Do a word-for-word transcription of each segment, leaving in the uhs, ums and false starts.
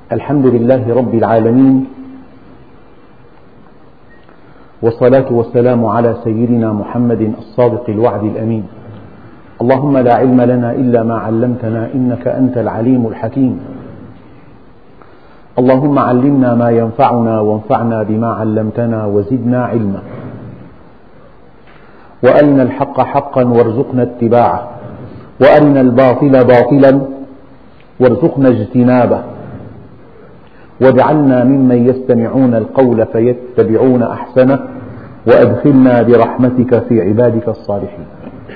الحمد لله رب العالمين، والصلاة والسلام على سيدنا محمد الصادق الوعد الأمين. اللهم لا علم لنا إلا ما علمتنا إنك أنت العليم الحكيم. اللهم علمنا ما ينفعنا وانفعنا بما علمتنا وزدنا علما، وأرنا الحق حقا وارزقنا اتباعه، وأرنا الباطل باطلا وارزقنا اجتنابه، واجعلنا ممن يستمعون القول فيتبعون أحسنه، وأدخلنا برحمتك في عبادك الصالحين.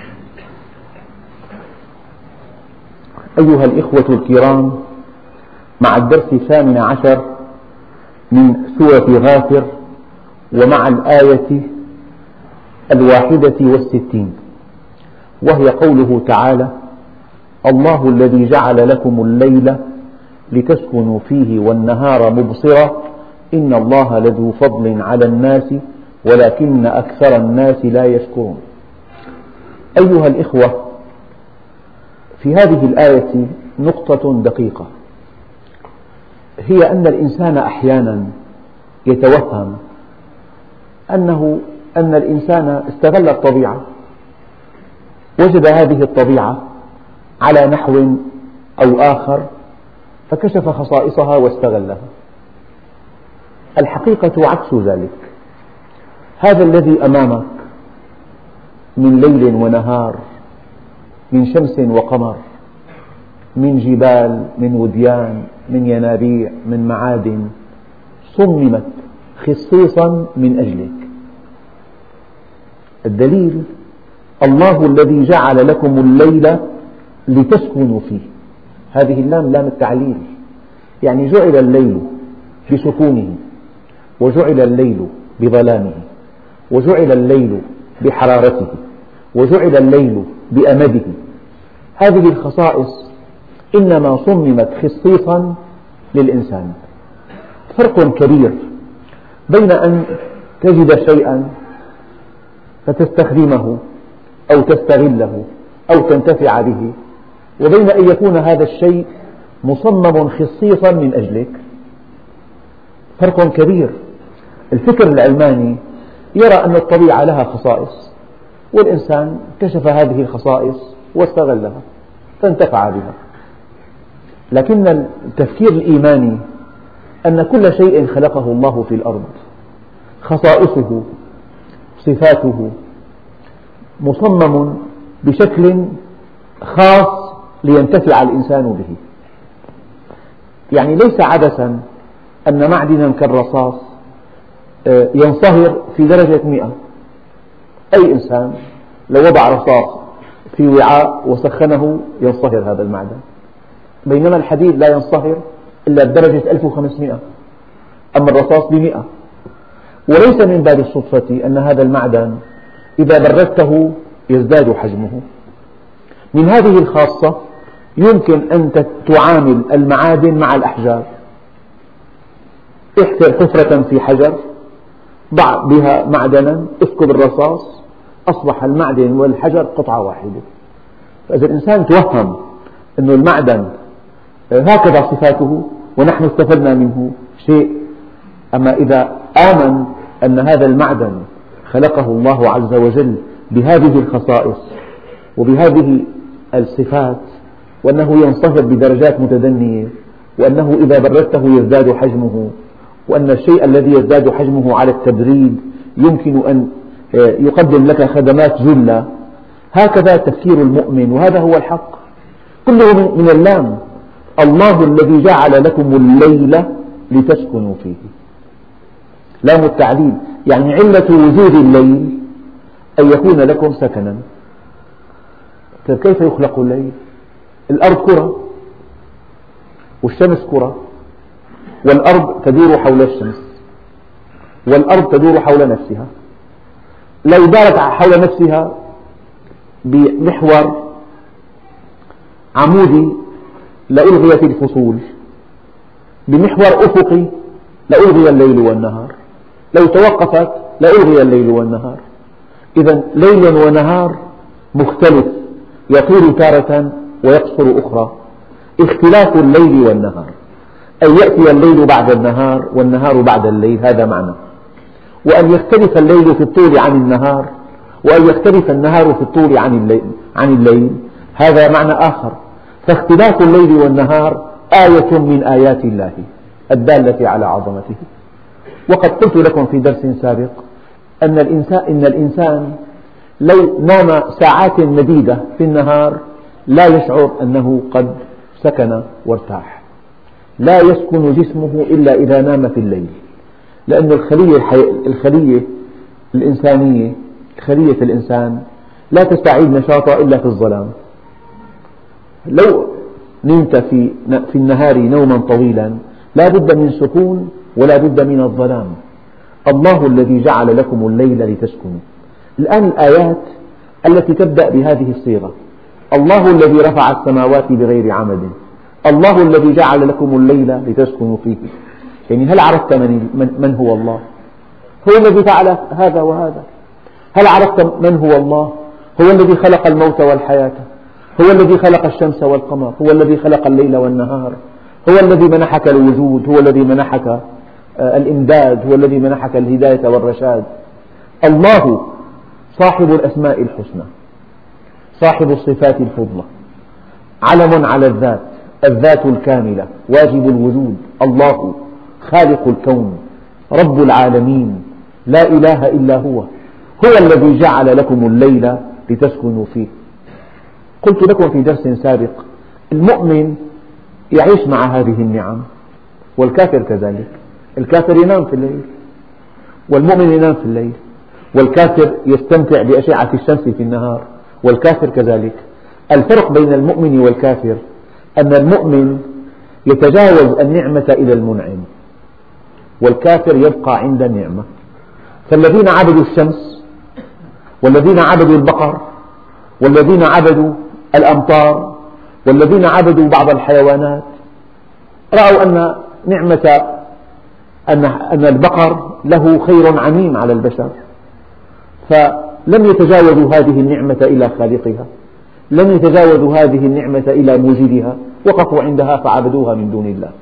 أيها الإخوة الكرام، مع الدرس الثامن عشر من سورة غافر، ومع الآية الواحدة والستين، وهي قوله تعالى: الله الذي جعل لكم الليل لتسكنوا فيه والنهار مبصرا إن الله لذو فضل على الناس ولكن أكثر الناس لا يشكرون. أيها الإخوة، في هذه الآية نقطة دقيقة، هي أن الإنسان أحيانا يتوهم أنه أن الإنسان استغل الطبيعة، وجد هذه الطبيعة على نحو أو آخر فكشف خصائصها واستغلها. الحقيقة عكس ذلك. هذا الذي أمامك من ليل ونهار، من شمس وقمر، من جبال، من وديان، من ينابيع، من معادن، صممت خصيصا من أجلك. الدليل: الله الذي جعل لكم الليل لتسكنوا فيه. هذه اللام لام التعليل، يعني جعل الليل بسكونه، وجعل الليل بظلامه، وجعل الليل بحرارته، وجعل الليل بأمده. هذه الخصائص إنما صممت خصيصا للإنسان. فرق كبير بين أن تجد شيئا فتستخدمه أو تستغله أو تنتفع به، وبين أن يكون هذا الشيء مصمم خصيصا من أجلك. فرق كبير. الفكر العلماني يرى أن الطبيعة لها خصائص، والإنسان كشف هذه الخصائص واستغلها فانتفع بها. لكن التفكير الإيماني أن كل شيء خلقه الله في الأرض، خصائصه صفاته مصمم بشكل خاص لينتفع الإنسان به. يعني ليس عبثا أن معدنا كالرصاص ينصهر في درجة مئة. أي إنسان لو وضع رصاص في وعاء وسخنه ينصهر هذا المعدن، بينما الحديد لا ينصهر إلا بدرجة ألف وخمسمئة، أما الرصاص بمئة. وليس من باب الصدفة أن هذا المعدن إذا بردته يزداد حجمه. من هذه الخاصة يمكن أن تعامل المعادن مع الأحجار. احفر حفرة في حجر، ضع بها معدنا، اسكب الرصاص، أصبح المعدن والحجر قطعة واحدة. فإذا الإنسان توهم أن المعدن هكذا صفاته ونحن استفدنا منه شيء، أما إذا آمن أن هذا المعدن خلقه الله عز وجل بهذه الخصائص وبهذه الصفات، وأنه ينصهر بدرجات متدنية، وأنه إذا بردته يزداد حجمه، وأن الشيء الذي يزداد حجمه على التبريد يمكن أن يقدم لك خدمات جلة، هكذا تفكير المؤمن، وهذا هو الحق. كله من اللام. الله الذي جعل لكم الليل لتسكنوا فيه. لام التعليل، يعني علة وجود الليل أن يكون لكم سكنا. طيب كيف يخلق الليل؟ الأرض كرة، والشمس كرة، والأرض تدور حول الشمس، والأرض تدور حول نفسها. لو دارت حول نفسها بمحور عمودي لألغيت الفصول، بمحور أفقي لألغي الليل والنهار، لو توقفت لألغي الليل والنهار. إذا ليل ونهار مختلف، يطول تارة ويقصر أخرى. اختلاف الليل والنهار. أن يأتي الليل بعد النهار والنهار بعد الليل، هذا معنى. وأن يختلف الليل في الطول عن النهار، وأن يختلف النهار في الطول عن الليل، هذا معنى آخر. فاختلاف الليل والنهار آية من آيات الله الدالة على عظمته. وقد قلت لكم في درس سابق أن الإنسان, إن الإنسان لو نام ساعات مديدة في النهار لا يشعر أنه قد سكن وارتاح. لا يسكن جسمه إلا إذا نام في الليل، لأن الخلية, الخلية الإنسانية خلية الإنسان لا تستعيد نشاطها إلا في الظلام. لو نمت في, في النهار نوما طويلا لا بد من سكون ولا بد من الظلام. الله الذي جعل لكم الليل لتسكنوا. الآن الآيات التي تبدأ بهذه الصيغة: الله الذي رفع السماوات بغير عمد، الله الذي جعل لكم الليل لتسكنوا فيه. يعني هل عرفت من, من هو الله؟ هو الذي فعل هذا وهذا. هل عرفت من هو الله؟ هو الذي خلق الموت والحياة، هو الذي خلق الشمس والقمر، هو الذي خلق الليل والنهار، هو الذي منحك الوجود، هو الذي منحك الإمداد، هو الذي منحك الهداية والرشاد. الله صاحب الأسماء الحسنى، صاحب الصفات الفضلى، علم على الذات، الذات الكاملة، واجب الوجود، الله خالق الكون، رب العالمين، لا إله إلا هو، هو الذي جعل لكم الليل لتسكنوا فيه. قلت لكم في درس سابق: المؤمن يعيش مع هذه النعم، والكافر كذلك. الكافر ينام في الليل، والمؤمن ينام في الليل، والكافر يستمتع بأشعة الشمس في النهار، والكافر كذلك. الفرق بين المؤمن والكافر أن المؤمن يتجاوز النعمة إلى المنعم، والكافر يبقى عند النعمة. فالذين عبدوا الشمس، والذين عبدوا البقر، والذين عبدوا الأمطار، والذين عبدوا بعض الحيوانات رأوا أن نعمة أن البقر له خير عميم على البشر، فلم يتجاوزوا هذه النعمة إلى خالقها، لم يتجاوزوا هذه النعمة إلى موجدها، وقفوا عندها فعبدوها من دون الله.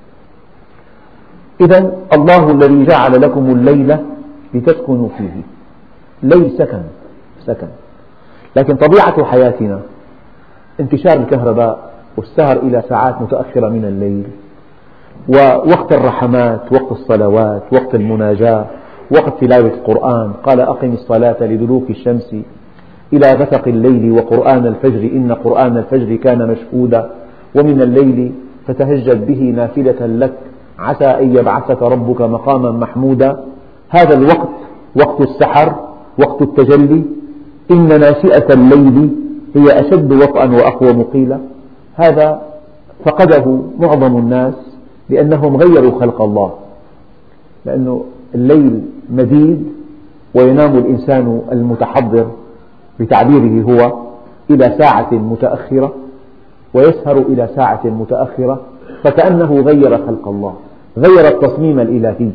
إذن الله الذي جعل لكم الليل لتسكنوا فيه. الليل سكن سكن لكن طبيعة حياتنا انتشار الكهرباء والسهر إلى ساعات متأخرة من الليل، ووقت الرحمات، وقت الصلوات، وقت المناجاة، وقت تلاوة القرآن. قال: أقم الصلاة لدلوك الشمس إلى غسق الليل وقرآن الفجر إن قرآن الفجر كان مشهودا ومن الليل فتهجد به نافلة لك عسى أن يبعثك ربك مقاما محمودا. هذا الوقت وقت السحر، وقت التجلي. إن ناشئة الليل هي أشد وطئا وأقوم قيلا. هذا فقده معظم الناس لأنهم غيروا خلق الله، لأن الليل مديد وينام الإنسان المتحضر بتعبيره هو إلى ساعة متأخرة، ويسهر إلى ساعة متأخرة، فكأنه غير خلق الله، غير التصميم الإلهي.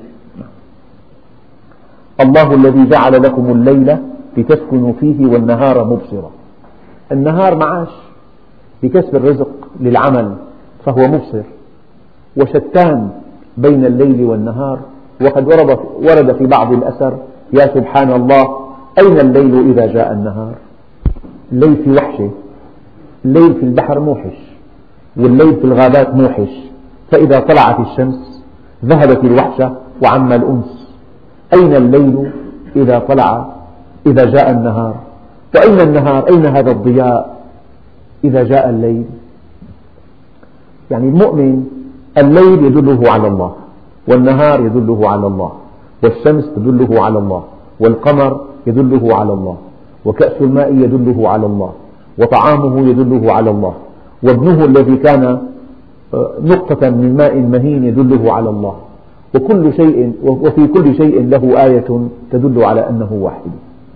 الله الذي جعل لكم الليل لتسكنوا فيه والنهار مبصرا. النهار معاش بكسب الرزق للعمل فهو مبصر، وشتان بين الليل والنهار. وقد ورد في بعض الأثر: يا سبحان الله، أين الليل إذا جاء النهار؟ الليل في وحشة، الليل في البحر موحش، والليل في الغابات موحش، فإذا طلعت الشمس ذهبت الوحشة وعم الأنس. أين الليل إذا طلع إذا جاء النهار؟ وأين النهار؟ أين هذا الضياء إذا جاء الليل؟ يعني المؤمن الليل يدله على الله، والنهار يدله على الله، والشمس تدله على الله، والقمر يدله على الله، وكأس الماء يدله على الله، وطعامه يدله على الله، وابنه الذي كان نقطة من ماء مهين يدله على الله، وكل شيء وفي كل شيء له آية تدل على أنه واحد.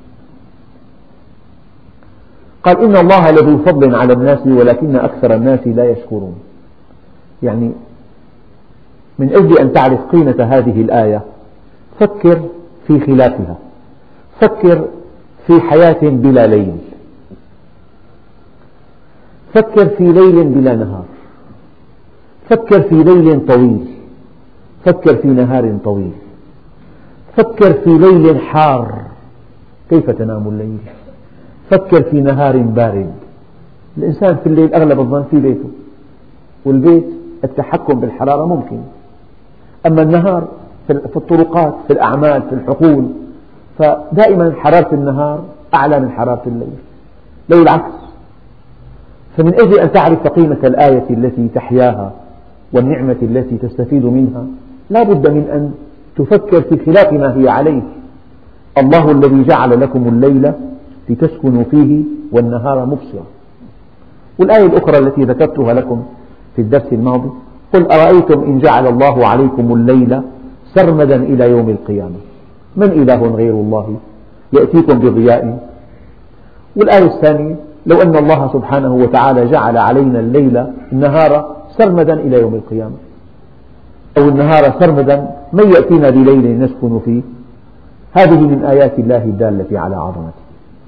قال: إن الله لذو فضل على الناس ولكن أكثر الناس لا يشكرون. يعني من أجل أن تعرف قيمة هذه الآية فكر في خلافها، فكر في حياة بلا ليل، فكر في ليل بلا نهار، فكر في ليل طويل، فكر في نهار طويل، فكر في ليل حار كيف تنام الليل، فكر في نهار بارد. الإنسان في الليل أغلب الظن في بيته، والبيت التحكم بالحرارة ممكن، أما النهار في الطرقات، في الأعمال، في الحقول، فدائما حرارة النهار أعلى من حرارة الليل، لو العكس. فمن أجل أن تعرف قيمة الآية التي تحياها والنعمة التي تستفيد منها لا بد من أن تفكر في خلاف ما هي عليه. الله الذي جعل لكم الليل لتسكنوا فيه والنهار مبصرا. والآية الأخرى التي ذكرتها لكم في الدرس الماضي: قل أرأيتم إن جعل الله عليكم الليل سرمدا إلى يوم القيامة من إله غير الله يأتيكم بضياء. والآية الثانية: لو أن الله سبحانه وتعالى جعل علينا الليل النهار سرمدا إلى يوم القيامة، أو النهار سرمدا من يأتينا بليل نسكن فيه. هذه من آيات الله الدالة على عظمته.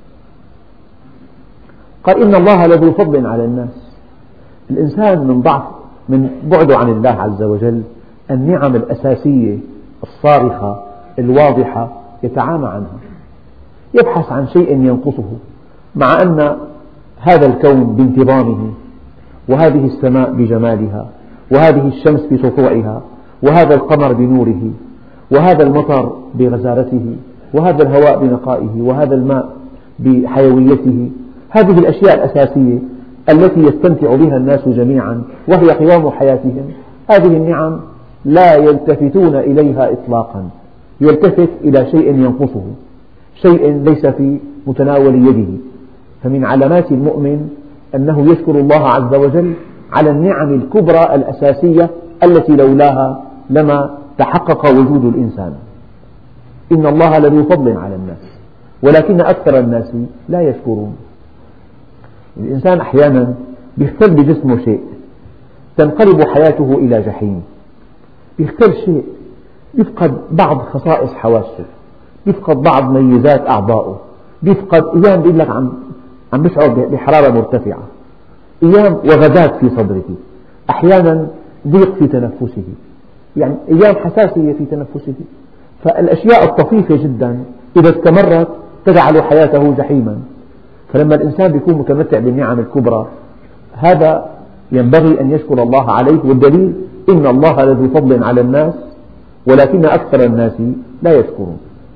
قال إن الله لذو فضل على الناس. الإنسان من ضعف من بعده عن الله عز وجل النعم الأساسية الصارخة الواضحة يتعامى عنها، يبحث عن شيء ينقصه، مع أن هذا الكون بانتظامه، وهذه السماء بجمالها، وهذه الشمس بسطوعها، وهذا القمر بنوره، وهذا المطر بغزارته، وهذا الهواء بنقائه، وهذا الماء بحيويته، هذه الأشياء الأساسية التي يستمتع بها الناس جميعا وهي قوام حياتهم، هذه النعم لا يلتفتون إليها إطلاقا، يلتفت إلى شيء ينقصه، شيء ليس في متناول يده. فمن علامات المؤمن أنه يشكر الله عز وجل على النعم الكبرى الأساسية التي لولاها لما تحقق وجود الإنسان. إن الله لذو فضل على الناس ولكن أكثر الناس لا يشكرون. الإنسان أحيانا يختل بجسمه شيء تنقلب حياته إلى جحيم، يختل شيء يفقد بعض خصائص حواسه، يفقد بعض ميزات أعضائه، يفقد أيام بيقول لك عم عم بشعر بحرارة مرتفعة، أيام وغدات في صدره، أحيانا ضيق في تنفسه، يعني أيام حساسية في تنفسه. فالأشياء الطفيفة جدا إذا استمرت تجعل حياته جحيما. فلما الإنسان يكون متمتع بالنعم الكبرى هذا ينبغي أن يشكر الله عليه. والدليل: إن الله لذو فضل على الناس ولكن أكثر الناس لا يشكرون.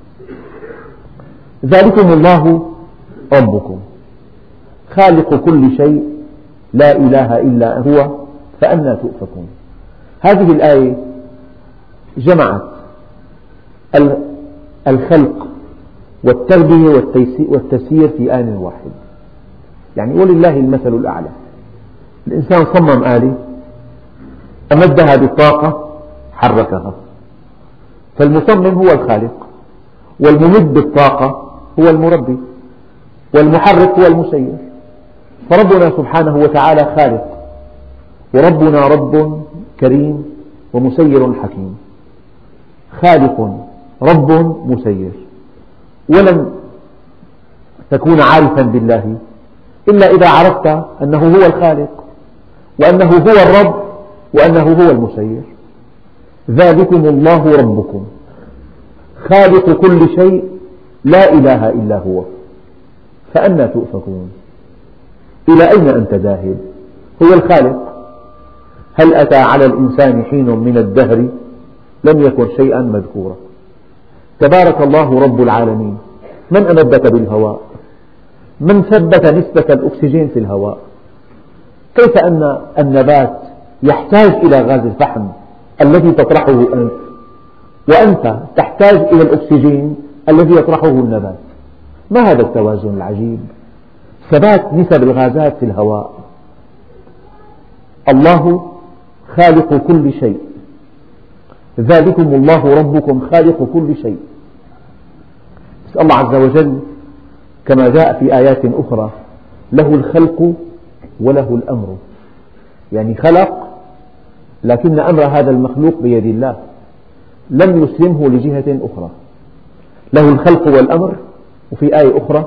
ذلكم الله ربكم خالق كل شيء لا إله إلا هو فأنى تؤفكون. هذه الآية جمعت الخلق والتربية والتسيير في آن واحد، يعني ولله المثل الأعلى. الإنسان صمم آلة أمدها بالطاقة حركها، فالمصمم هو الخالق، والممد بالطاقة هو المربي، والمحرك هو المسير. فربنا سبحانه وتعالى خالق، وربنا رب كريم ومسير حكيم. خالق رب مسير. ولن تكون عارفا بالله إلا إذا عرفت أنه هو الخالق، وأنه هو الرب، وأنه هو المسير. ذلكم الله ربكم خالق كل شيء لا إله إلا هو فأنى تؤفكون. إلى أين أنت ذاهب؟ هو الخالق. هل أتى على الإنسان حين من الدهر لم يكن شيئا مذكورا. تبارك الله رب العالمين. من أمدك بالهواء؟ من ثبت نسبة الأكسجين في الهواء؟ كيف أن النبات يحتاج إلى غاز الفحم الذي تطرحه أنت، وأنت تحتاج إلى الأكسجين الذي يطرحه النبات؟ ما هذا التوازن العجيب؟ ثبات نسب الغازات في الهواء. الله خالق كل شيء. ذلكم الله ربكم خالق كل شيء. بس الله عز وجل كما جاء في آيات أخرى له الخلق وله الأمر، يعني خلق لكن أمر هذا المخلوق بيد الله، لم يسلمه لجهة أخرى. له الخلق والأمر. وفي آية أخرى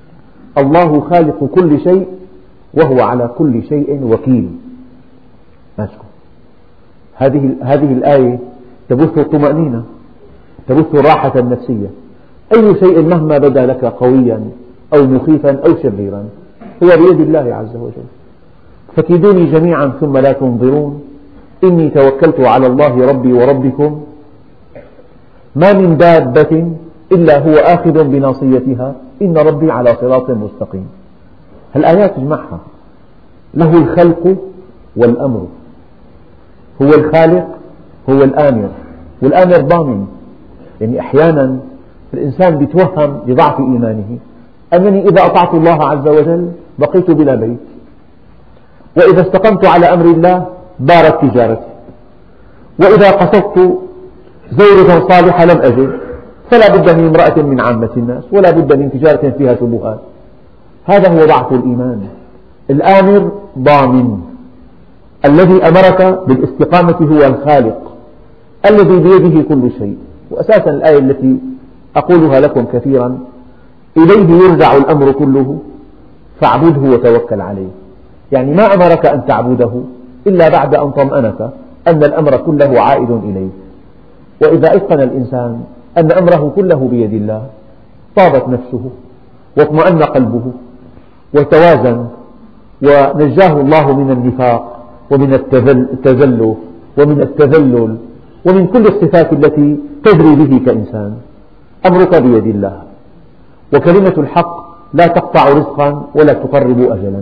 الله خالق كل شيء وهو على كل شيء وكيل. ماسكه. هذه هذه الآية تبث الطمأنينة، تبث الراحة النفسية. أي شيء مهما بدا لك قويا أو مخيفا أو شريرا هو بيد الله عز وجل. فكيدوني جميعا ثم لا تنظرون إني توكلت على الله ربي وربكم ما من دابة إلا هو آخذ بناصيتها إن ربي على صراط مستقيم. الآيات تجمعها، له الخلق والأمر، هو الخالق هو الآمر، والآمر ضامن. يعني أحيانا الإنسان يتوهم بضعف إيمانه أنني إذا أطعت الله عز وجل بقيت بلا بيت، وإذا استقمت على أمر الله بارت تجارتي، وإذا قصدت زوجة صالحة لم أجد، فلا بد من امرأة من عامة الناس، ولا بد من تجارة فيها شبهات. هذا هو ضعف الإيمان. الآمر ضامن، الذي أمرك بالاستقامة هو الخالق الذي بيده كل شيء. وأساسا الآية التي أقولها لكم كثيرا إليه يرجع الأمر كله فاعبده وتوكل عليه. يعني ما أمرك أن تعبده إلا بعد أن طمأنك أن الأمر كله عائد إليه. وإذا أيقن الإنسان أن أمره كله بيد الله طابت نفسه واطمأن قلبه وتوازن، ونجاه الله من النفاق ومن التزلف ومن التذلل ومن كل الصفات التي تجري به كإنسان. أمرك بيد الله، وكلمة الحق لا تقطع رزقا ولا تقرب أجلا.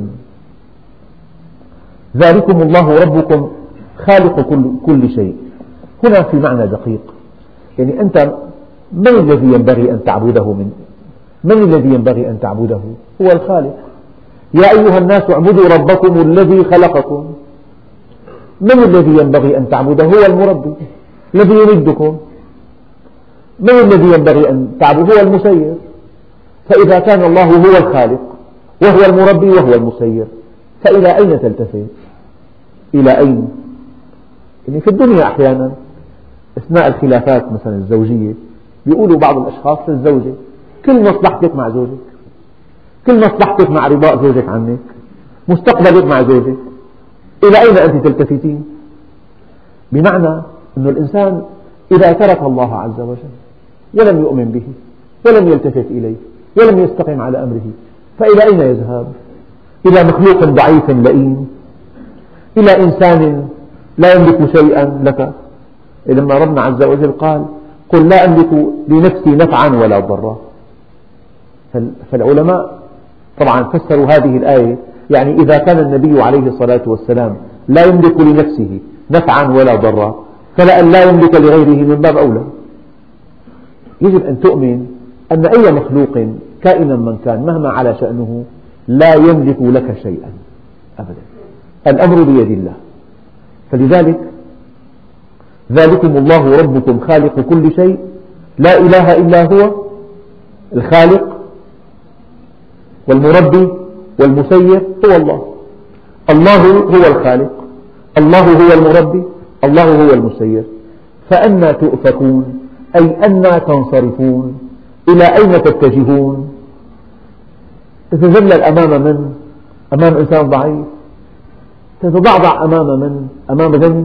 ذلكم الله ربكم خالق كل, كل شيء. هنا في معنى دقيق، يعني أنت من الذي ينبغي أن تعبده من من الذي ينبغي أن تعبده؟ هو الخالق. يا أيها الناس اعبدوا ربكم الذي خلقكم. من الذي ينبغي أن تعبده؟ هو المربي الذي يمدكم. من الذي ينبغي أن تعبده؟ هو المسير. فإذا كان الله هو الخالق وهو المربي وهو المسير، فإلى أين تلتفت؟ إلى أين؟ يعني في الدنيا أحيانا أثناء الخلافات مثلا الزوجية يقولوا بعض الأشخاص للزوجة كل مصلحتك مع زوجك، كل مصلحتك مع رضاء زوجك عنك، مستقبلك مع زوجك، إلى أين أنت تلتفتين؟ بمعنى أن الإنسان إذا ترك الله عز وجل ولم يؤمن به ولم يلتفت إليه ولم يستقم على أمره فإلى أين يذهب؟ إلى مخلوق ضعيف لئيم، إلى إنسان لا يملك شيئا لك. لما ربنا عز وجل قال قل لا أملك لنفسي نفعا ولا ضرا. فالعلماء طبعا فسروا هذه الآية، يعني إذا كان النبي عليه الصلاة والسلام لا يملك لنفسه نفعا ولا ضرا فلأن لا يملك لغيره من باب أولى. يجب أن تؤمن أن أي مخلوق كائنا من كان مهما على شأنه لا يملك لك شيئا أبدا، الأمر بيد الله. فلذلك ذلكم الله ربكم خالق كل شيء لا إله إلا هو، الخالق والمربي والمسير هو الله. الله هو الخالق، الله هو المربي، الله هو المسير. فأنى تؤفكون أي أنى تنصرفون؟ إلى أين تتجهون؟ تتذلل أمام من؟ أمام إنسان ضعيف؟ تتضعضع أمام من؟ أمام غني؟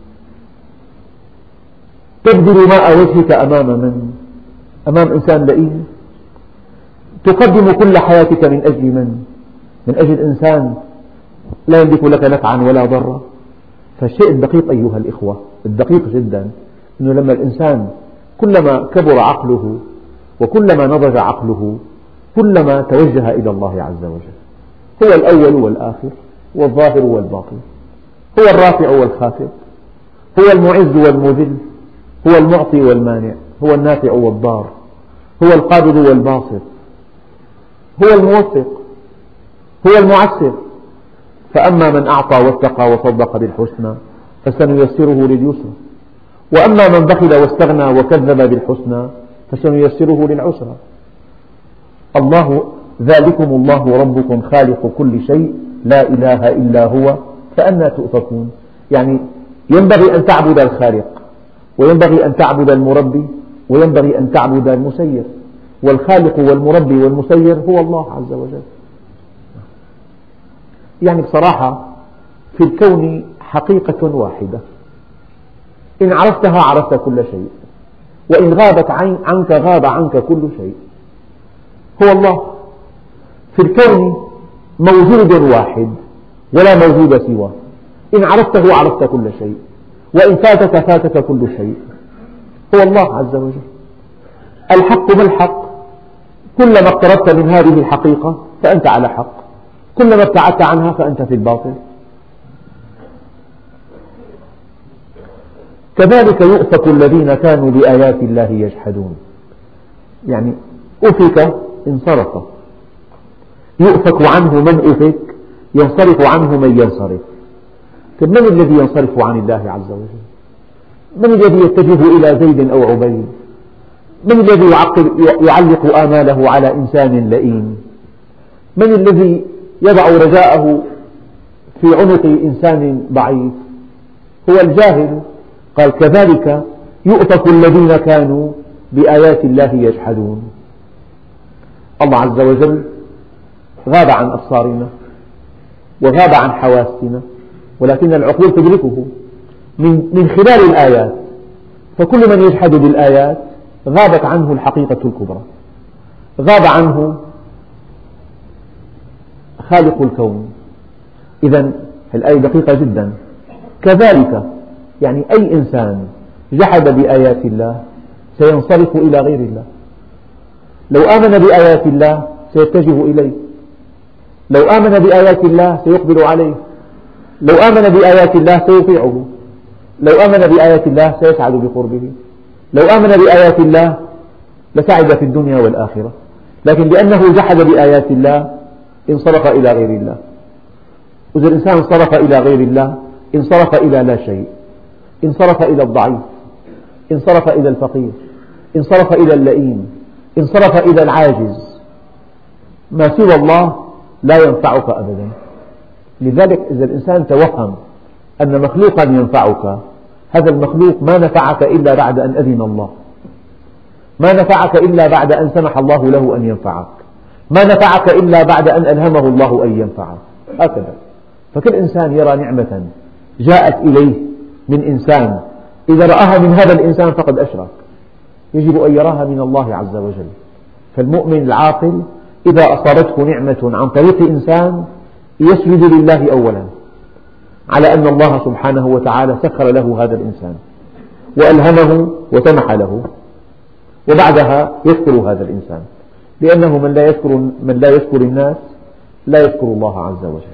تبذل ماء وجهك أمام من؟ أمام إنسان لئيم؟ تقدم كل حياتك من أجل من؟ من أجل إنسان لا يملك لك نفعا ولا ضرا. فالشيء الدقيق أيها الإخوة، الدقيق جدا، أنه لما الإنسان كلما كبر عقله وكلما نضج عقله كلما توجه إلى الله عز وجل. هو الأول والآخر والظاهر والباطن، هو الرافع والخافض، هو المعز والمذل، هو المعطي والمانع، هو النافع والضار، هو القابض والباسط، هو الموفق، هو المعسر. فأما من أعطى واتقى وصدق بالحسنى فسنيسره لليسرى، وأما من بخل واستغنى وكذب بالحسنى فسنيسره للعسرى. الله ذلكم الله ربكم خالق كل شيء لا إله إلا هو فأنى تؤفكون. يعني ينبغي أن تعبد الخالق، وينبغي أن تعبد المربي، وينبغي أن تعبد المسير. والخالق والمربي والمسير هو الله عز وجل. يعني بصراحة في الكون حقيقة واحدة، إن عرفتها عرفت كل شيء، وإن غابت عنك غاب عنك كل شيء. هو الله في الكون موجود واحد ولا موجود سواه، إن عرفته عرفت كل شيء، وإن فاتك فاتك كل شيء. هو الله عز وجل. الحق ما الحق؟ كلما اقتربت من هذه الحقيقة فأنت على حق، كلما ابتعدت عنها فأنت في الباطل. كذلك يؤفك الذين كانوا بآيات الله يجحدون، يعني أفك انصرف، يؤفك عنه من أفك، ينصرف عنه من ينصرف. من الذي ينصرف عن الله عز وجل؟ من الذي يتجه إلى زيد أو عبيد؟ من الذي يعلق آماله على إنسان لئيم؟ من الذي يضع رجاءه في عنق إنسان ضعيف؟ هو الجاهل. قال كذلك يؤفك الذين كانوا بآيات الله يجحدون. الله عز وجل غاب عن أبصارنا وغاب عن حواسنا، ولكن العقول تدركه من خلال الآيات، فكل من يجحد بالآيات غابت عنه الحقيقة الكبرى، غاب عنه خالق الكون. إذن الآية دقيقة جدا. كذلك يعني أي إنسان جحد بآيات الله سينصرف إلى غير الله. لو آمن بآيات الله سيتجه إليه، لو آمن بآيات الله سيقبل عليه، لو آمن بآيات الله سيطيعه، لو آمن بآيات الله سيسعد بقربه، لو آمن بآيات الله لسعد في الدنيا والآخرة. لكن لأنه جحد بآيات الله انصرف إلى غير الله. وإذا الإنسان انصرف إلى غير الله انصرف إلى لا شيء، انصرف إلى الضعيف، انصرف إلى الفقير، انصرف إلى اللئيم، انصرف إلى العاجز. ما سوى الله لا ينفعك أبدا. لذلك إذا الإنسان توهم أن مخلوقا ينفعك، هذا المخلوق ما نفعك إلا بعد أن أذن الله، ما نفعك إلا بعد أن سمح الله له أن ينفعك، ما نفعك إلا بعد أن ألهمه الله أن ينفعك. هكذا. فكل إنسان يرى نعمة جاءت إليه من إنسان، إذا رآها من هذا الإنسان فقد أشرك. يجب أن يراها من الله عز وجل. فالمؤمن العاقل إذا أصابته نعمة عن طريق إنسان يسجد لله أولا على أن الله سبحانه وتعالى سخر له هذا الإنسان وألهمه وسمح له، وبعدها يشكر هذا الإنسان، لأنه من لا يشكر, من لا يشكر الناس لا يشكر الله عز وجل.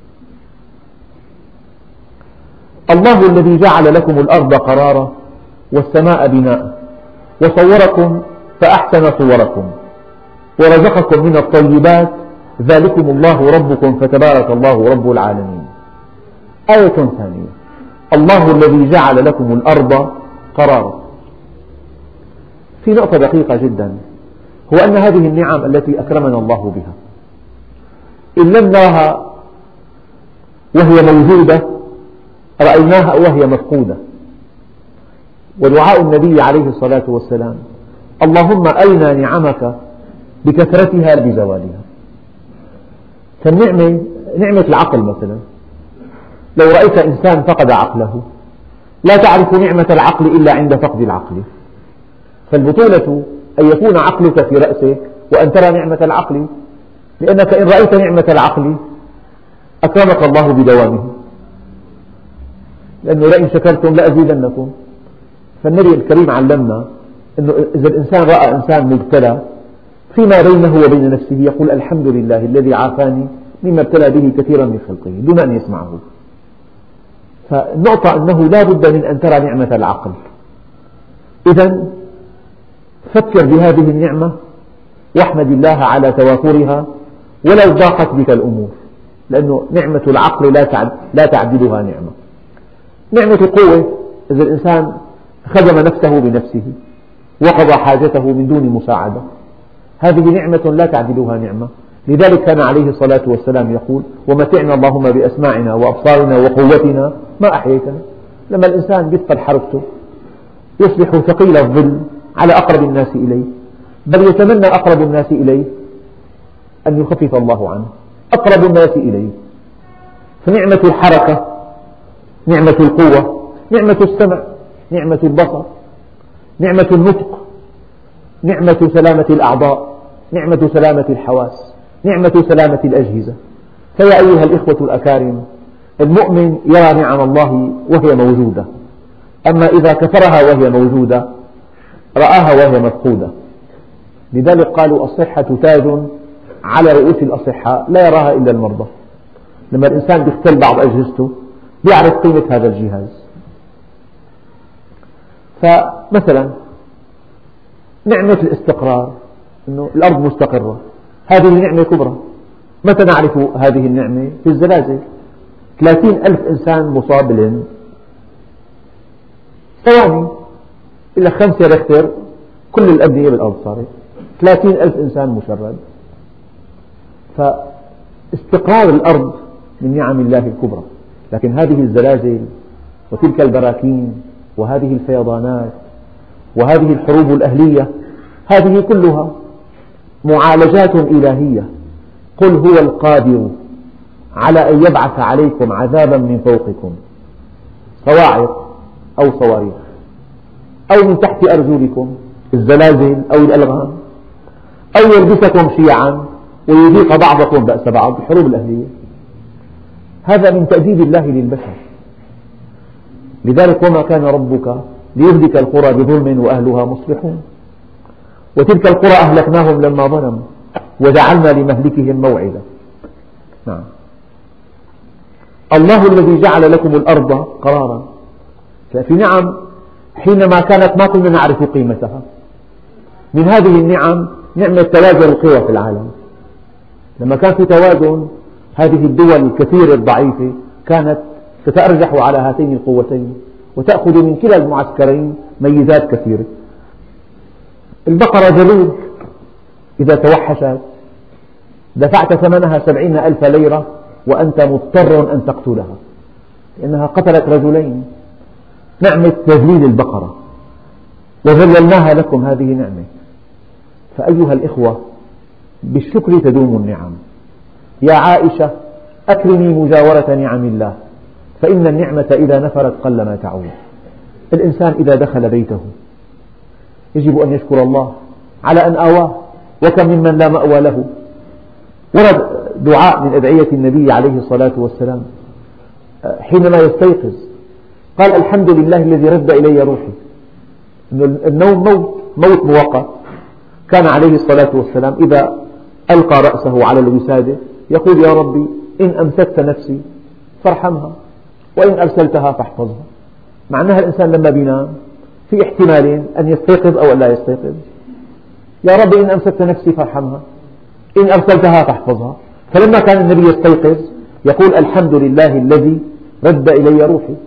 الله الذي جعل لكم الأرض قرارا والسماء بناء وصوركم فأحسن صوركم ورزقكم من الطيبات ذلكم الله ربكم فتبارك الله رب العالمين. آية ثانية: الله الذي جعل لكم الأرض قرارا. في نقطة دقيقة جدا، هو أن هذه النعم التي أكرمنا الله بها إن لم نراها وهي موجودة رأيناها وهي مفقودة. ودعاء النبي عليه الصلاة والسلام: اللهم أرنا نعمك بكثرتها بزوالها. فالنعمة نعمة العقل مثلا، لو رأيت إنسان فقد عقله لا تعرف نعمة العقل إلا عند فقد العقل. فالبطولة أن يكون عقلك في رأسك وأن ترى نعمة العقل، لأنك إن رأيت نعمة العقل أكرمك الله بدوامه، لأنه لئن شكرتم لأزيدنكم. فالنبي الكريم علمنا أنه إذا الإنسان رأى إنسان مبتلى فيما بينه وبين نفسه يقول الحمد لله الذي عافاني مما ابتلى به كثيرا من خلقه دون أن يسمعه. فالنقطة أنه لا بد من أن ترى نعمة العقل. إذن فكر بهذه النعمة واحمد الله على توافرها ولو ضاقت بك الأمور، لأنه نعمة العقل لا تعدلها نعمة. نعمة القوة إذا الإنسان خدم نفسه بنفسه وقضى حاجته من دون مساعدة، هذه نعمة لا تعدلها نعمة. لذلك كان عليه الصلاة والسلام يقول: ومتعنا اللهم بأسماعنا وأبصارنا وقوتنا ما أحييتنا. لما الإنسان يثقل حركته يصبح ثقيل الظل على أقرب الناس إليه، بل يتمنى أقرب الناس إليه أن يخفف الله عنه، أقرب الناس إليه. فنعمة الحركة نعمة القوة، نعمة السمع، نعمة البصر، نعمة النطق، نعمة سلامة الأعضاء، نعمة سلامة الحواس، نعمة سلامة الأجهزة. فيا أيها الإخوة الأكارم، المؤمن يرى نعم الله وهي موجودة، أما إذا كفرها وهي موجودة رآها وهي مفقودة. لذلك قالوا الصحة تاج على رؤوس الأصحاء لا يراها إلا المرضى. لما الإنسان يختل بعض أجهزته يعرف قيمة هذا الجهاز. فمثلا نعمة الاستقرار، أنه الأرض مستقرة، هذه نعمة كبرى. متى نعرف هذه النعمة؟ في الزلازل. ثلاثين ألف إنسان مصاب بالهند، ثواني إلا خمسة ريختر كل الأبنية بالأرض صارت، ثلاثين ألف إنسان مشرد. فاستقرار الأرض من نعم الله الكبرى. لكن هذه الزلازل وتلك البراكين وهذه الفيضانات وهذه الحروب الأهلية هذه كلها معالجات إلهية. قل هو القادر على أن يبعث عليكم عذابا من فوقكم صواعق أو صواريخ أو من تحت أرجلكم الزلازل أو الألغام، أو يلبسكم شيعا ويذيق بعضكم بأس بعض، الحروب الأهلية. هذا من تأديب الله للبشر. لذلك وما كان ربك ليهلك القرى بظلم وأهلها مصلحون، وتلك القرى أهلكناهم لما ظلموا وجعلنا لمهلكهم موعدا. نعم. الله الذي جعل لكم الأرض قرارا. ففي نعم حينما كانت ما كنا نعرف قيمتها. من هذه النعم نعمة توازن القوى في العالم. لما كان في توازن هذه الدول الكثيرة الضعيفة كانت تتأرجح على هاتين القوتين وتأخذ من كلا المعسكرين ميزات كثيرة. البقرة جلود إذا توحشت دفعت ثمنها سبعين ألف ليرة وأنت مضطر أن تقتلها لأنها قتلت رجلين. نعمة تذليل البقرة وذللناها لكم، هذه نعمة. فأيها الإخوة بالشكر تدوم النعم. يا عائشة أكرمي مجاورة نعم الله، فإن النعمة إذا نفرت قلما تعود. الإنسان إذا دخل بيته يجب أن يشكر الله على أن آواه، وكم ممن لا مأوى له. ورد دعاء من أدعية النبي عليه الصلاة والسلام حينما يستيقظ قال الحمد لله الذي رد إلي روحي. النوم موت، موت مؤقت. كان عليه الصلاة والسلام إذا ألقى رأسه على الوسادة يقول يا ربي إن أمسكت نفسي فارحمها وإن أرسلتها فاحفظها. معناها الإنسان لما بينام في احتمالين، أن يستيقظ أو أن لا يستيقظ. يا ربي إن أمسكت نفسي فارحمها إن أرسلتها فاحفظها. فلما كان النبي يستيقظ يقول الحمد لله الذي رد إلي روحي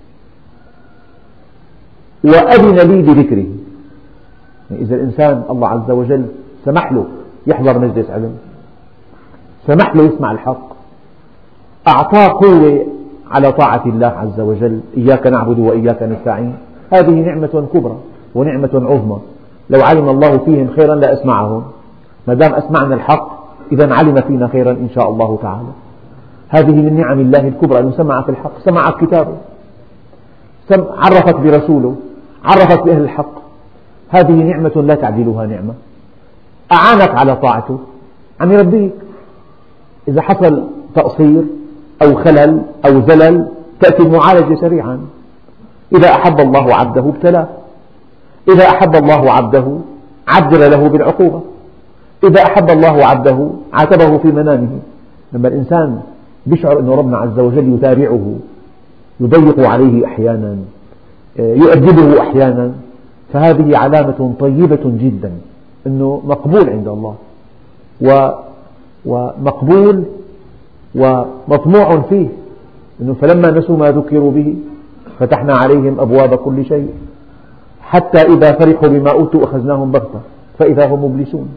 وأذن لي بذكره. إذا الإنسان الله عز وجل سمح له يحضر مجلس علم، سمح له يسمع الحق، أعطاه قوة على طاعة الله عز وجل، إياك نعبد وإياك نستعين، هذه نعمة كبرى ونعمة عظمى. لو علم الله فيهم خيرا لأسمعهم، ما دام أسمعنا الحق إذا علم فينا خيرا إن شاء الله تعالى. هذه من نعم الله الكبرى أنه سمع في الحق، سمع كتابه، عرفك برسوله، عرفك بأهل الحق. هذه نعمة لا تعدلها نعمة. أعانك على طاعته عم يربيك. إذا حصل تقصير أو خلل أو زلل تأتي المعالجة سريعا. إذا أحب الله عبده ابتلاه، إذا أحب الله عبده عجل له بالعقوبة، إذا أحب الله عبده عاتبه في منامه. لما الإنسان يشعر أن ربنا عز وجل يتابعه، يضيق عليه أحيانا، يؤدبه أحيانا، فهذه علامة طيبة جدا أنه مقبول عند الله ومقبول ومطموع فيه. إنه فلما نسوا ما ذكروا به فتحنا عليهم أبواب كل شيء حتى إذا فرحوا بما أوتوا أخذناهم بغتة فإذا هم مبلسون.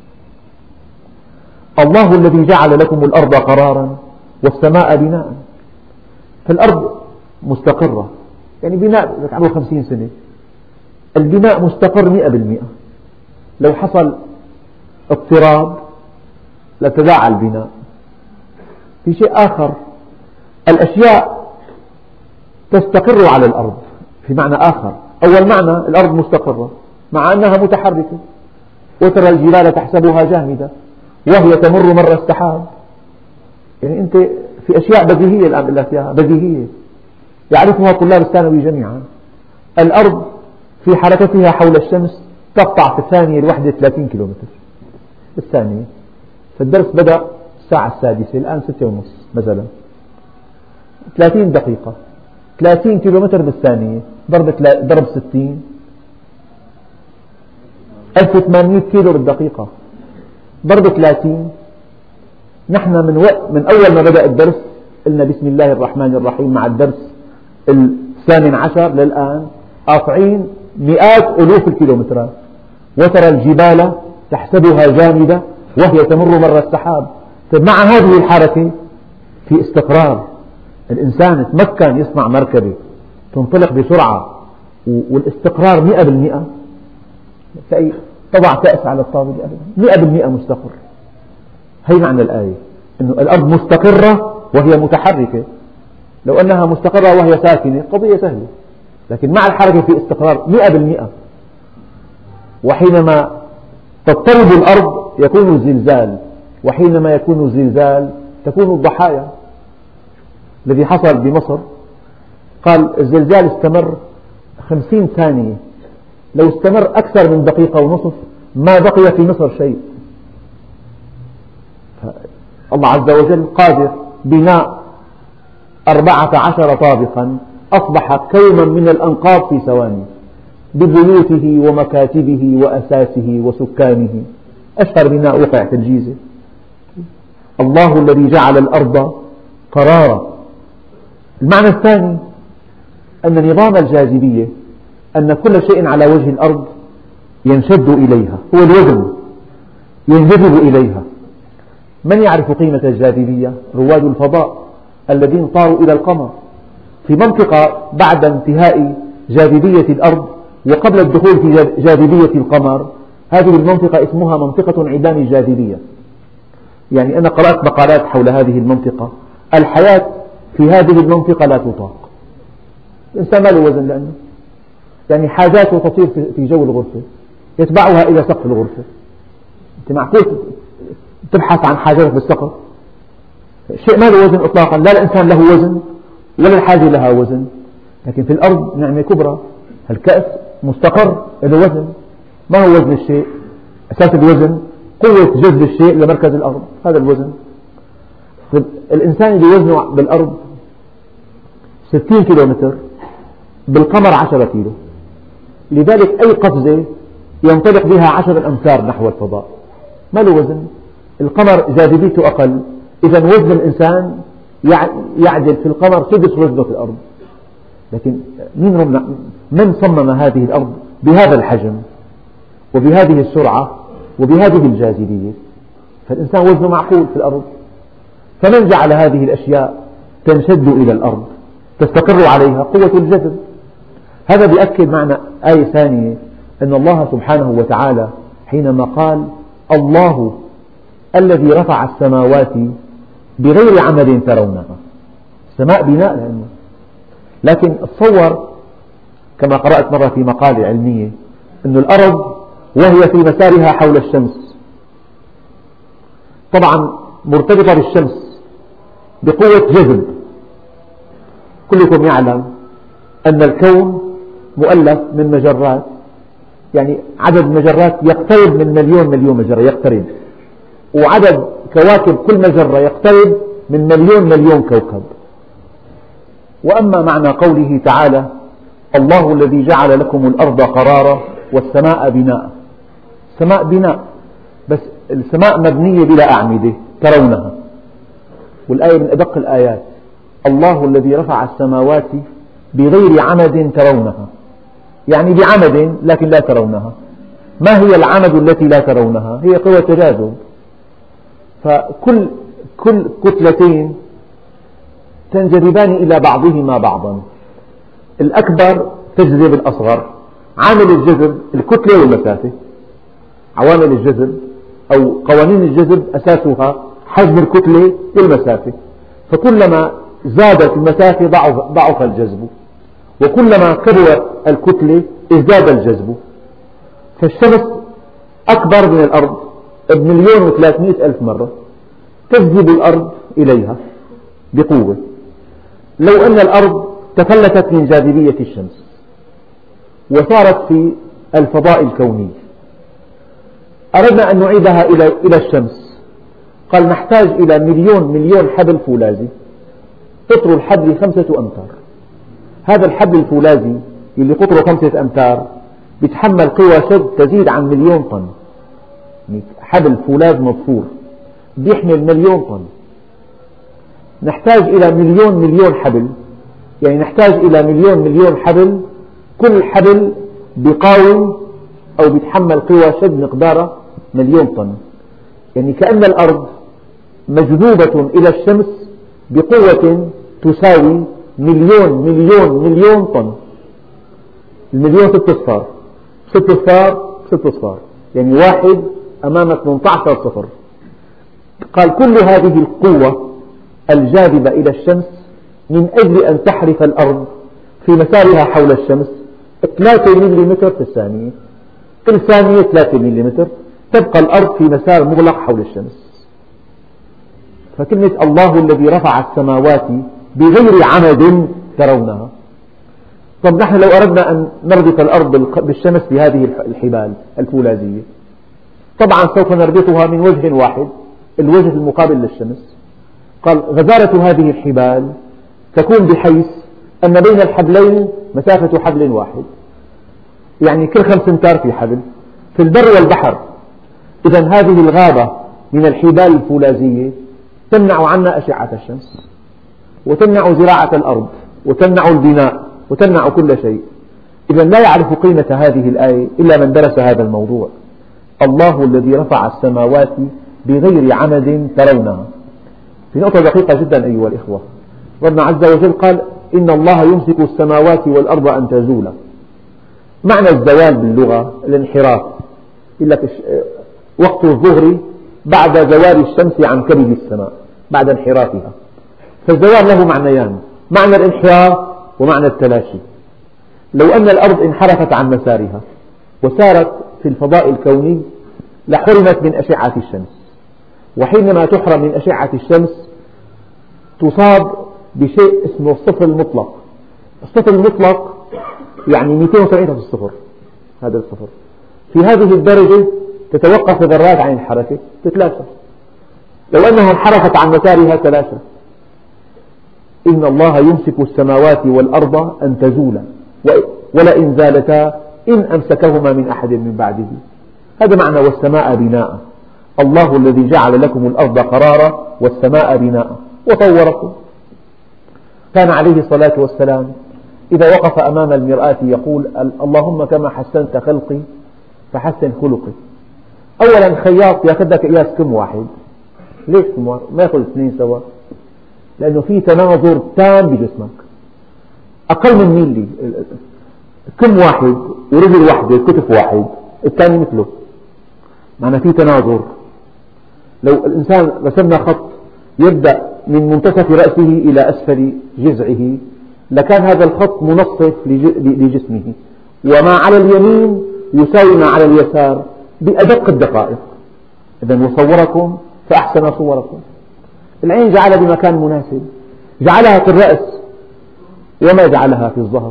الله الذي جعل لكم الأرض قرارا والسماء بناء. فالأرض مستقرة، يعني بناء عمره خمسين سنة، البناء مستقر مئة بالمئة. لو حصل اضطراب لتداعى البناء. في شيء آخر، الأشياء تستقر على الأرض في معنى آخر. أول معنى الأرض مستقرة مع أنها متحركة، وترى الجبال تحسبها جامدة وهي تمر مر السحاب. يعني أنت في أشياء بديهية الآن بقول لك إياها، بديهية يعرفها طلاب الثانوي جميعا. الأرض في حركتها حول الشمس تقطع في الثانية الواحدة ثلاثين كيلومتر بالثانية. فالدرس بدأ الساعة السادسة، الآن ستة ونص مثلا، ثلاثين دقيقة، ثلاثين كيلومتر بالثانية ضرب ضرب ستين، ألف وثمانمئة كيلو بالدقيقة ضرب ثلاثين. نحن من وقت من أول ما بدأ الدرس قلنا بسم الله الرحمن الرحيم مع الدرس الثامن عشر للآن قاطعين مئات ألوف الكيلومترات، وترى الجبال تحسبها جامدة وهي تمر مر السحاب. مع هذه الحركة في استقرار. الإنسان تمكن يصنع مركبة تنطلق بسرعة والاستقرار مئة بالمئة، تضع كأس على الطاولة مئة بالمئة مستقر. هي معنى الآية، أن الأرض مستقرة وهي متحركة. لو أنها مستقرة وهي ساكنة قضية سهلة، لكن مع الحركة في استقرار مئة بالمئة. وحينما تضطرب الأرض يكون الزلزال، وحينما يكون الزلزال تكون الضحايا. الذي حصل بمصر قال الزلزال استمر خمسين ثانية، لو استمر أكثر من دقيقة ونصف ما بقي في مصر شيء. الله عز وجل قادر بناء أربعة عشر طابقا أصبح كوما من الأنقاض في ثواني ببيوته ومكاتبه وأساسه وسكانه. أشهر بناء وقع في الجيزة. الله الذي جعل الأرض قرارا. المعنى الثاني أن نظام الجاذبية، أن كل شيء على وجه الأرض ينشد إليها، هو الوزن ينجذب إليها. من يعرف قيمة الجاذبية؟ رواد الفضاء الذين طاروا إلى القمر. في منطقة بعد انتهاء جاذبية الأرض وقبل الدخول في جاذبية القمر، هذه المنطقة اسمها منطقة انعدام الجاذبية. يعني أنا قرأت مقالات حول هذه المنطقة. الحياة في هذه المنطقة لا تطاق. الإنسان ما له وزن، لأنه يعني حاجاته تطير في جو الغرفة يتبعها إلى سقف الغرفة. أنت معقول تبحث عن حاجاتك بالسقف؟ شيء ما له وزن إطلاقا. لا الإنسان له وزن ولا الحاجة لها وزن. لكن في الأرض نعمة كبرى، الكأس مستقر له وزن. ما هو وزن الشيء؟ أساس الوزن قوة جذب الشيء لمركز الأرض، هذا الوزن. الإنسان اللي وزنه بالأرض ستين كيلومتر بالقمر عشرة كيلو، لذلك أي قفزة ينطلق بها عشر أمتار نحو الفضاء، ما له وزن. القمر جاذبيته أقل، إذا وزن الإنسان يعدل في القمر سدس وزنه في الأرض. لكن من صمم هذه الأرض بهذا الحجم وبهذه السرعة وبهذه الجاذبية؟ فالإنسان وزنه معقول في الأرض. فمن جعل هذه الأشياء تنشد إلى الأرض تستقر عليها؟ قوة الجذب. هذا بيأكد معنى آية ثانية، أن الله سبحانه وتعالى حينما قال الله الذي رفع السماوات بغير عمد ترونها، السماء بناء لأنه. لكن تصور كما قرأت مرة في مقالة علمية أن الأرض وهي في مسارها حول الشمس طبعا مرتبطة بالشمس بقوة جذب. كلكم يعلم أن الكون مؤلف من مجرات، يعني عدد المجرات يقترب من مليون مليون مجرة يقترب، وعدد كواكب كل مجرة يقترب من مليون مليون كوكب. وأما معنى قوله تعالى الله الذي جعل لكم الأرض قرارا والسماء بناء، السماء بناء بس السماء مبنية بلا أعمدة ترونها. والآية من أدق الآيات، الله الذي رفع السماوات بغير عمد ترونها، يعني بعمد لكن لا ترونها. ما هي العمد التي لا ترونها؟ هي قوة تجاذب. فكل كل كتلتين تنجذبان إلى بعضهما بعضا، الأكبر تجذب الأصغر. عامل الجذب الكتلة والمسافة. عوامل الجذب أو قوانين الجذب أساسها حجم الكتلة والمسافة. فكلما زادت المسافة ضعف الجذب، وكلما كبرت الكتلة ازداد الجذب. فالشمس أكبر من الأرض بمليون وثلاثمئة ألف مرة، تجذب الأرض إليها بقوة. لو أن الأرض تفلتت من جاذبية الشمس وصارت في الفضاء الكوني، أردنا أن نعيدها إلى الشمس، قال نحتاج إلى مليون مليون حبل فولاذي، قطر الحبل خمسة أمتار. هذا الحبل الفولاذي اللي قطره خمسة أمتار يتحمل قوى شد تزيد عن مليون طن. حبل فولاذ مضفور بيحمل مليون طن. نحتاج إلى مليون مليون حبل، يعني نحتاج إلى مليون مليون حبل، كل حبل بيقاوم أو بيتحمل قوى شد مقدارها مليون طن. يعني كأن الأرض مجذوبة إلى الشمس بقوة تساوي مليون مليون مليون طن. المليون ست صفار، ست صفار ست صفار، يعني واحد أمام ثمانية عشر صفر. قال كل هذه القوة الجاذبة إلى الشمس من أجل أن تحرف الأرض في مسارها حول الشمس ثلاثة مليمتر في الثانية، كل ثانية ثلاثة مليمتر، تبقى الأرض في مسار مغلق حول الشمس. فكلمة الله الذي رفع السماوات بغير عمد ترونها. طب نحن لو أردنا أن نربط الأرض بالشمس بهذه الحبال الفولاذية، طبعا سوف نربطها من وجه واحد، الوجه المقابل للشمس. قال غزارة هذه الحبال تكون بحيث أن بين الحبلين مسافة حبل واحد، يعني كل خمس أمتار في حبل في البر والبحر. إذا هذه الغابة من الحبال الفولاذية تمنع عنا أشعة الشمس، وتمنع زراعة الأرض، وتمنع البناء، وتمنع كل شيء. إذا لا يعرف قيمة هذه الآية إلا من درس هذا الموضوع. الله الذي رفع السماوات بغير عمد ترونها. في نقطة دقيقة جدا أيها الإخوة، ربنا عز وجل قال إن الله يمسك السماوات والأرض أن تزولا. معنى الزوال باللغة الانحراف، يقول لك وقت الظهر بعد زوال الشمس عن كبد السماء، بعد انحرافها. فالزوال له معنيان، معنى الانحراف ومعنى التلاشي. لو أن الأرض انحرفت عن مسارها وسارت في الفضاء الكوني لحرمت من أشعة الشمس، وحينما تحرم من أشعة الشمس تصاب بشيء اسمه الصفر المطلق. الصفر المطلق يعني مئتين وسبعين في الصفر، هذا الصفر. في هذه الدرجة تتوقف الذرات عن الحركة، تتلاشى. لو أنها انحرفت عن مسارها تلاشى. إن الله يمسك السماوات والأرض أن تزولا ولئن زالتا إن أمسكهما من أحد من بعده. هذا معنى والسماء بناء. الله الذي جعل لكم الأرض قرارا والسماء بناء وطوركم. كان عليه الصلاة والسلام إذا وقف أمام المرآة يقول اللهم كما حسنت خلقي فحسن خلقي. أولا خياط يأخذ لك قياس كم واحد؟ ليش كم واحد؟ ما يأخذ اثنين سوا، لأنه في تناظر تام بجسمك. أقل من ميلي، كم واحد ورجل واحدة كتف واحد الثاني مثله، معنى في تناظر. لو الإنسان رسمنا خط يبدأ من منتصف رأسه إلى أسفل جذعه لكان هذا الخط منصف لجسمه، وما على اليمين يساوي ما على اليسار بأدق الدقائق. إذن وصوركم فأحسن صوركم. العين جعلها بمكان مناسب، جعلها في الرأس وما جعلها في الظهر.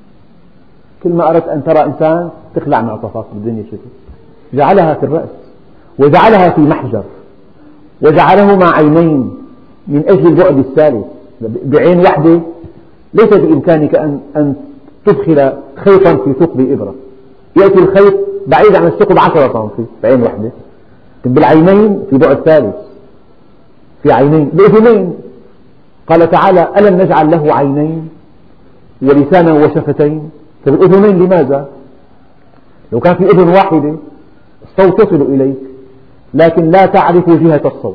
كل ما أردت أن ترى إنسان تخلع معطفات بالدنيا شكل، جعلها في الرأس وجعلها في محجر وجعلهما عينين من أجل البعد الثالث. بعين واحدة ليس بإمكانك أن, أن تدخل خيطا في ثقب إبرة، يأتي الخيط بعيد عن الثقب عشرة سنتي بعين واحدة. بالعينين في بعد ثالث، في عينين بأذنين. قال تعالى ألم نجعل له عينين ولسانا وشفتين. فالأذنين لماذا؟ لو كان في أذن واحدة الصوت يصل إليك لكن لا تعرف جهة الصوت.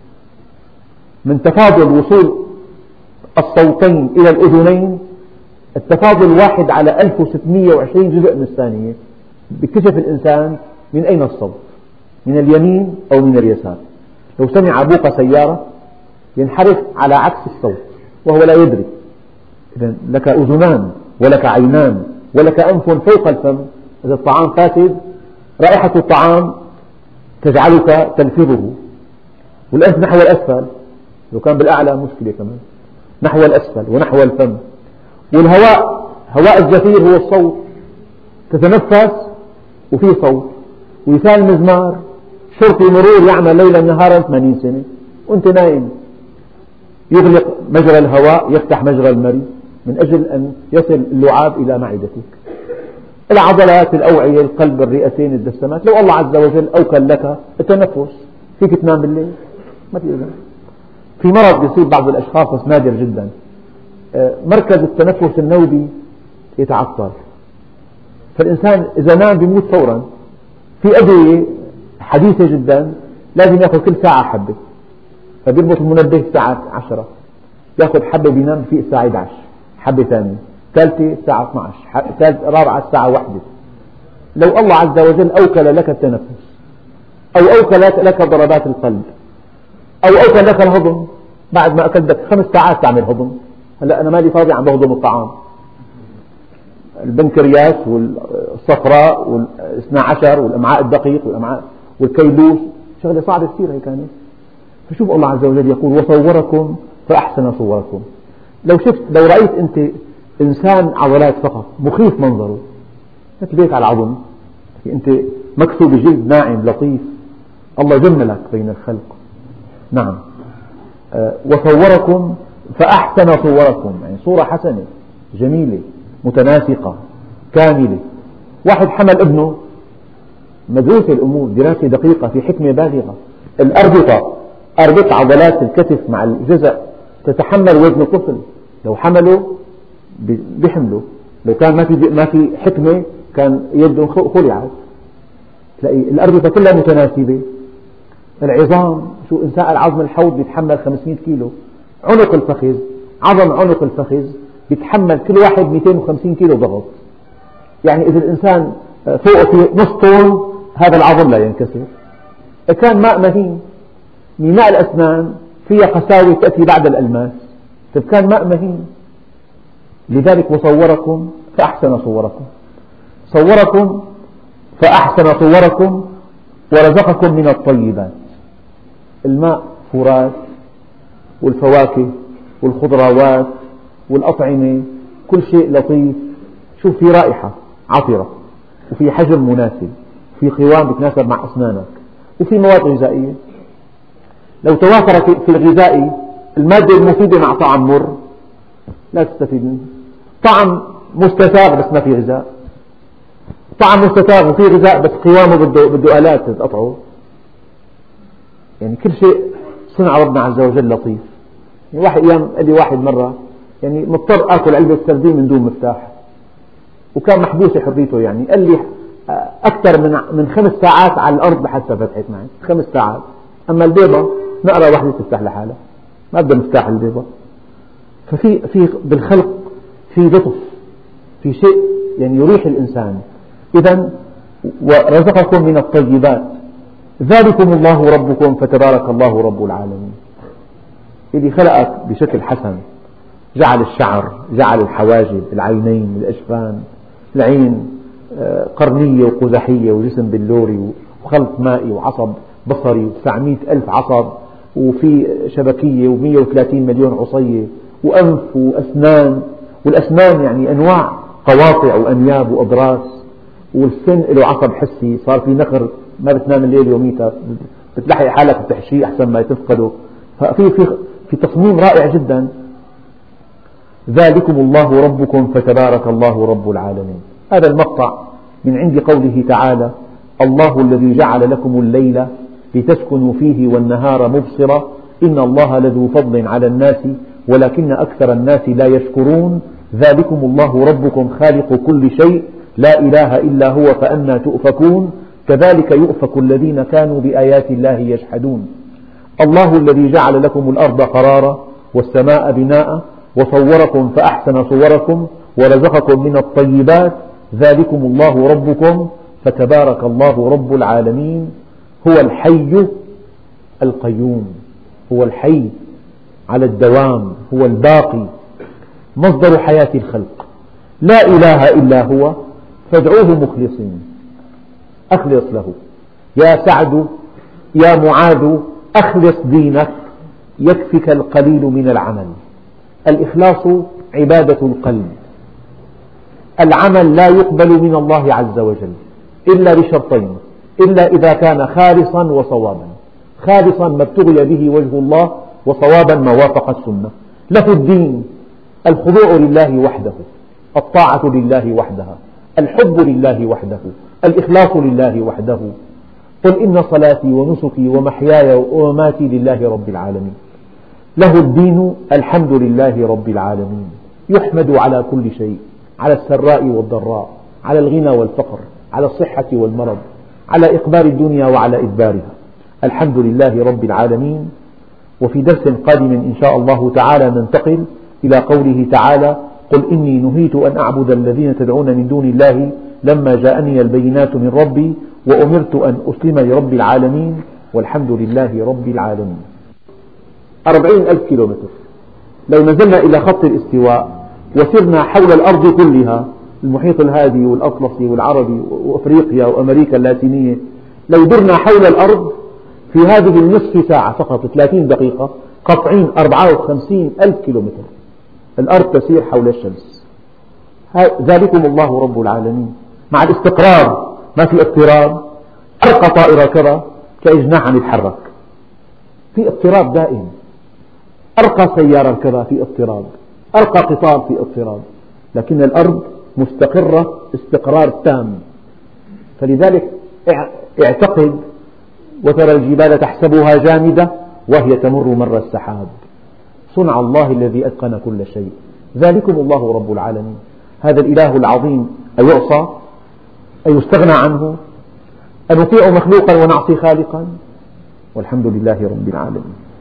من تفاضل وصول الصوتين إلى الأذنين التفاضل واحد على ألف وستمئة وعشرين جزء من الثانية. بيكتشف الإنسان من أين الصوت، من اليمين أو من اليسار. لو سمع بوق سيارة ينحرف على عكس الصوت وهو لا يدري. إذن لك أذنان ولك عينان ولك أنف فوق الفم، إذا الطعام فاسد رائحة الطعام تجعلك تلفظه، والأنف نحو الأسفل، لو كان بالأعلى مشكلة كمان، نحو الأسفل ونحو الفم. والهواء، هواء الزفير هو الصوت، تتنفس وفي صوت. ويسال المزمار شرطي مرور يعمل ليلا نهارا ثمانين سنة وأنت نايم، يغلق مجرى الهواء يفتح مجرى المري من أجل أن يصل اللعاب إلى معدتك. العضلات، الأوعية، القلب، الرئتين، الدسمات، لو الله عز وجل أوكل لك التنفس فيك تنام بالليل ما تقدر. في مرض يصيب بعض الأشخاص بس نادر جدا، مركز التنفس النوبي يتعطل، فالإنسان إذا نام بيموت فورا. في أدوية حديثة جدا لازم يأخذ كل ساعة حبة، فبيربط المنبه الساعة عشرة، يأخذ حبة بينام في الساعة إحدى عشر، حبة ثانية، ثالثة الساعة اثني عشر، رابعة الساعة واحدة. لو الله عز وجل أوكل لك التنفس أو أوكل لك ضربات القلب أو أوكل لك الهضم، بعد ما أكلت خمس ساعات تعمل هضم. هلا أنا مالي فاضي عم بهضم الطعام، البنكرياس والصفراء والاثنى عشر والأمعاء الدقيق والأمعاء والكيلوس، شغلة صعبة كثير هي كانت. فشوف الله عز وجل يقول وصوركم فأحسن صوركم. لو شفت، لو رأيت أنت إنسان عضلات فقط مخيف منظره، مثل هيك على العظم، أنت مكسو بجلد ناعم لطيف، الله جملك بين الخلق. نعم، أه وصوركم فأحسن صوركم، يعني صورة حسنة جميلة متناسقة كاملة. واحد حمل ابنه، مدروسة الأمور، دراسة دقيقة في حكمة بالغة. الأربطة، أربط عضلات الكتف مع الجزء تتحمل وزن الطفل، لو حمله بيحمله، لو كان ما في ما في حكمة كان يده خلعت. تلاقي الأربطة كلها متناسبة. العظام، شو إنسان العظم الحوض بيتحمل خمسمئة كيلو، عنق الفخذ، عظم عنق الفخذ بيتحمل كل واحد مئتين وخمسين كيلو ضغط. يعني إذا الإنسان فوق في نص طن هذا العظم لا ينكسر. كان ماء مهين، ماء الأسنان فيها قساوة تأتي بعد الألماس، كان ماء مهين. لذلك وصوركم فأحسن صوركم، صوركم فأحسن صوركم ورزقكم من الطيبات. الماء فرات، والفواكه والخضروات والأطعمة، كل شيء لطيف. شوف في رائحة عطرة، وفي حجم مناسب، في قوام بتناسب مع أسنانك، وفي مواد غذائية. لو توافر في الغذائي المادة المفيدة مع طعم مر لا تستفيد منه. طعم مستساغ بس ما في غذاء، طعم مستساغ وفي غذاء بس قوامه بده بده آلات تقطعه. يعني كل شيء صنع ربنا عز وجل لطيف. يعني واحد أيام قال لي واحد مرة، يعني مضطر آكل علبة سردين من دون مفتاح، وكان محبوسة حريته. يعني قال لي أكثر من من خمس ساعات على الأرض لحتى فتحت معي، خمس ساعات. أما البيضة نقرة واحدة تفتح لحالها، ما بدها مفتاح البيضة. ففي في بالخلق في لطف، في شيء يعني يريح الإنسان. إذن ورزقكم من الطيبات، ذلكم الله ربكم فتبارك الله رب العالمين. اللي خلقك بشكل حسن، جعل الشعر، جعل الحواجب، العينين، الأجفان، العين قرنية وقزحية وجسم بلوري وخلط مائي وعصب بصري وتسعمئة ألف عصب، وفي شبكية ومئة وثلاثين مليون عصية، وأنف وأسنان. والأسنان يعني أنواع قواطع وأنياب وأضراس، والسن له عصب حسي، صار في نخر ما بتنام الليل يوميتها، بتلحق حالك بتحشيه أحسن ما تفقده. ففي في في تصميم رائع جدا. ذلكم الله ربكم فتبارك الله رب العالمين. هذا المقطع من عند قوله تعالى: الله الذي جعل لكم الليل لتسكنوا فيه والنهار مبصرا إن الله لذو فضل على الناس ولكن أكثر الناس لا يشكرون. ذلكم الله ربكم خالق كل شيء لا إله إلا هو فأنى تؤفكون. كذلك يؤفك الذين كانوا بآيات الله يجحدون. الله الذي جعل لكم الأرض قرارا والسماء بناء وصوركم فأحسن صوركم ورزقكم من الطيبات. ذلكم الله ربكم فتبارك الله رب العالمين. هو الحي القيوم، هو الحي على الدوام، هو الباقي، مصدر حياة الخلق، لا إله إلا هو فادعوه مخلصين. أخلص له يا سعد يا معاذ، أخلص دينك يكفك القليل من العمل. الإخلاص عبادة القلب. العمل لا يقبل من الله عز وجل إلا بشرطين، إلا إذا كان خالصا وصوابا. خالصا ما ابتغي به وجه الله، وصوابا ما وافق السنة. له الدين الخضوع لله وحده، الطاعة لله وحدها، الحب لله وحده، الإخلاص لله وحده. قل إن صلاتي ونسكي ومحياي ومماتي لله رب العالمين. له الدين الحمد لله رب العالمين، يحمد على كل شيء، على السراء والضراء، على الغنى والفقر، على الصحة والمرض، على إقبال الدنيا وعلى إدبارها. الحمد لله رب العالمين. وفي درس قادم إن شاء الله تعالى ننتقل إلى قوله تعالى: قل إني نهيت أن أعبد الذين تدعون من دون الله لما جاءني البينات من ربي وأمرت أن أسلم لرب العالمين والحمد لله رب العالمين. أربعين ألف كيلومتر. لو نزلنا إلى خط الاستواء وسرنا حول الأرض كلها، المحيط الهادي والأطلسي والعربي وأفريقيا وأمريكا اللاتينية، لو درنا حول الأرض في هذه النصف ساعة فقط ثلاثين دقيقة قطعين أربعة وخمسين ألف كيلومتر. الأرض تسير حول الشمس. ذلكم الله رب العالمين. مع الاستقرار، ما في اضطراب. أرقى طائرة كرة كأجناح عم يتحرك، في اضطراب دائم. أرقى سيارة كرة في اضطراب، أرقى قطار في اضطراب، لكن الأرض مستقرة استقرار تام. فلذلك اعتقد وترى الجبال تحسبها جامدة وهي تمر مر السحاب. صنع الله الذي أتقن كل شيء. ذلكم الله رب العالمين. هذا الإله العظيم أيعصى؟ أيستغنى عنه؟ أنطيع مخلوقا ونعصي خالقا؟ والحمد لله رب العالمين.